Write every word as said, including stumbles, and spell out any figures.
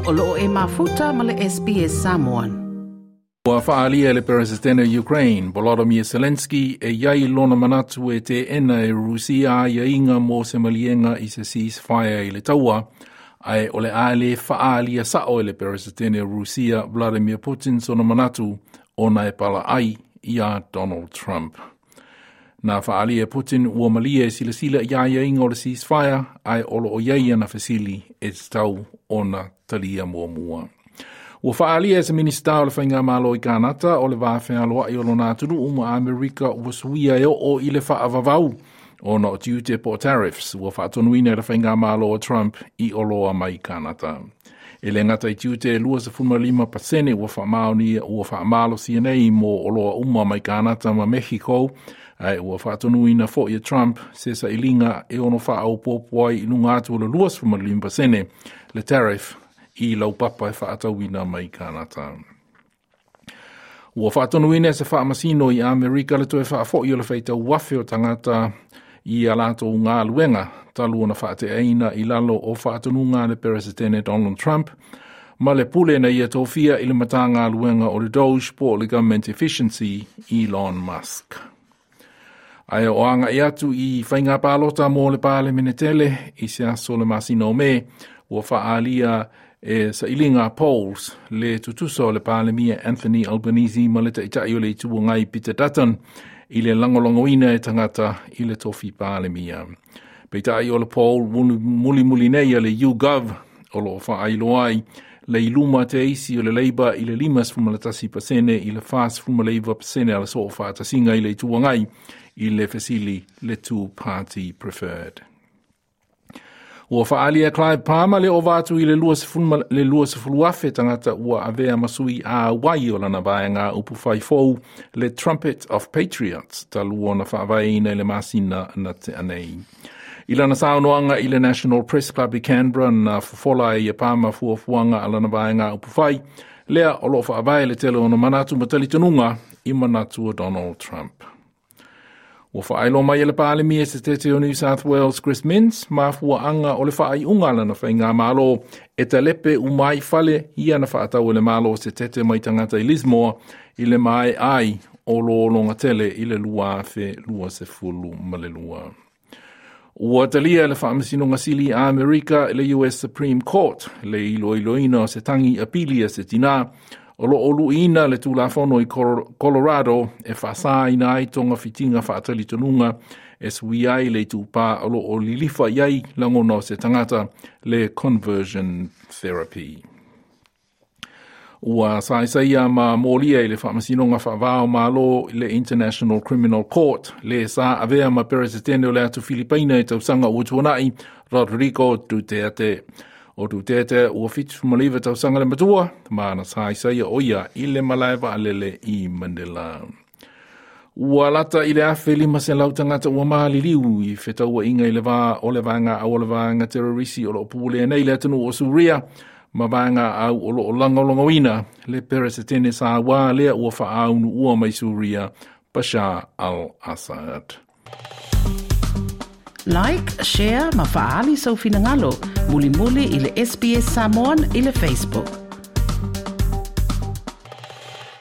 O loo e mafuta ma le S B S Samoan. Ua whaalia le Presidente Ukraine, Volodymyr Zelensky, e iai lona manatu e te ena e Rusia ia inga mō se malienga i se ceasefire i le taua, ai o le ale whaalia sao e le Presidente Rusia, Vladimir Putin, sona manatu ona e pala ai ia Donald Trump. Nā whaalia Putin ua malia e sila sila ia ia inga o le ceasefire, ai olo o iai ana fasili e tau ona talia mua mua. Ua whaalia e se minista o le whainga malo i Kanata o le wāwhea loa i olo nātunu uma Amerika ua suia e o i le whaavavau o no tiute po tariffs ua whaatonuina le whainga malo o Trump i oloa mai Kanata. E le ngata i tiute lua se fuma lima pasene ua whaamaoni ua whaamalo C N A mo oloa uma mai Kanata ma Mexico ai ua whaatonuina fo i Trump se sa ilinga e ono whaau pōpuai i lunga atu le lua se fuma lima pasene le tariff i lau papa e whaatauina mai Kanata. Ua whaatonuina se whaamasino i Amerika le toe whaafo i o le whaita wafe o tangata i alato ngā luenga talu ona whaate aina i lalo o whaatonunga le Presidente Donald Trump ma le pule na ia tofia i le mata ngā luenga o le Doge po le Government Efficiency Elon Musk. Ai o anga i atu i whainga pālota mō le pāle menetele i se aso le masino me ua whaalia e sa ilinga polls le tutuso le pālemia Anthony Albanese ma le taitai o le itua ngai Peter Dutton i le langolongoina e tangata i le tofi pālemia. Peitai o le poll muli muli nei le YouGov o lo whaailoai le iluma te eisi o le Labour i le limas fumalatasi pasene i le fast fumalaiva pasene ala so whaatasinga i le itua ngai i le fasili le two party preferred. Ua whaalia Clive Palmer le o vātu i le lua sefulma le lua sefuluafe tangata ua avea masui a wai o lana vaenga upu whai fōu le Trumpet of Patriots ta luona whaavaina le masina na te anei. I lana saunoanga i le National Press Club i Canberra na fofola i a Palmer fuafuanga a lana vaenga upu whai lea o lo whaavai le tele ona manatu matali tanunga i manatu o Donald Trump. Ua whaelo mai ele pālemia se tete o New South Wales Chris Minns, mafua anga o le whaai ungala na whainga malo e te lepe umai fale ia na whaatau le malo se tete mai tangata i Lismore i le mai ai o lo longa tele i le lua fe lua se fulu ma le lua. Ua talia le whaamasino ngasili a Amerika i le U S Supreme Court le ilo iloina se tangi apilia se tina o lo olu ina le tulafono i Colorado e whaasa ina ai tonga fitinga whaatali tonunga e sui ai le tupa o lo o lilifa iai langono se tangata le conversion therapy. Ua saisaia ma molia i le whaamasinonga whaavao ma lo le International Criminal Court le sa avea ma Presidente o le atu Filipaina e tausanga utuanai Rodrigo Duterte. O Duterte ua fitu maliva tausanga le matua, maana saisaia oia i le malaiva alele i Mandela. Ua lata i le afe lima se lau tangata ua maali liu i whetaua inga i le vā o le vanga au o le vanga terrorisi o lo pūlea nei le atanu o Suria, ma vanga au o lo langolongoina le Presidente sa wā lea ua whaaunu ua mai Suria, Bashar al-Assad. Like, share, ma faali sau finangalo, muli muli i le S B S Samoan i le Facebook.